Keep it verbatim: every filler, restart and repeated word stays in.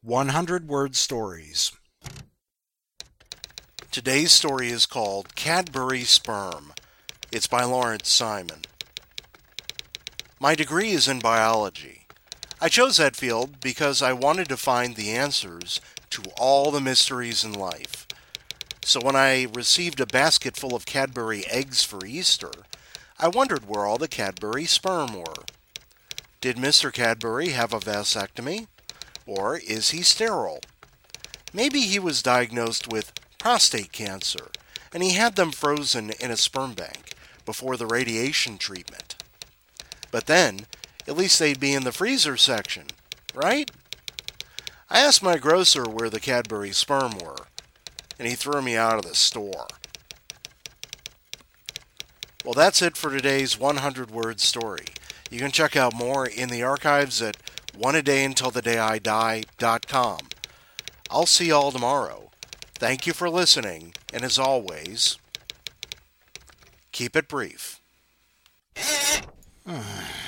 one hundred Word Stories. Today's story is called Cadbury Sperm. It's by Lawrence Simon. My degree is in biology. I chose that field because I wanted to find the answers to all the mysteries in life. So when I received a basket full of Cadbury eggs for Easter, I wondered where all the Cadbury sperm were. Did Mister Cadbury have a vasectomy? Or is he sterile? Maybe he was diagnosed with prostate cancer, and he had them frozen in a sperm bank before the radiation treatment. But then, at least they'd be in the freezer section, right? I asked my grocer where the Cadbury sperm were, and he threw me out of the store. Well, that's it for today's one hundred Word Story. You can check out more in the archives at one a day until the day I die dot com. I'll see y'all tomorrow. Thank you for listening, and as always, keep it brief.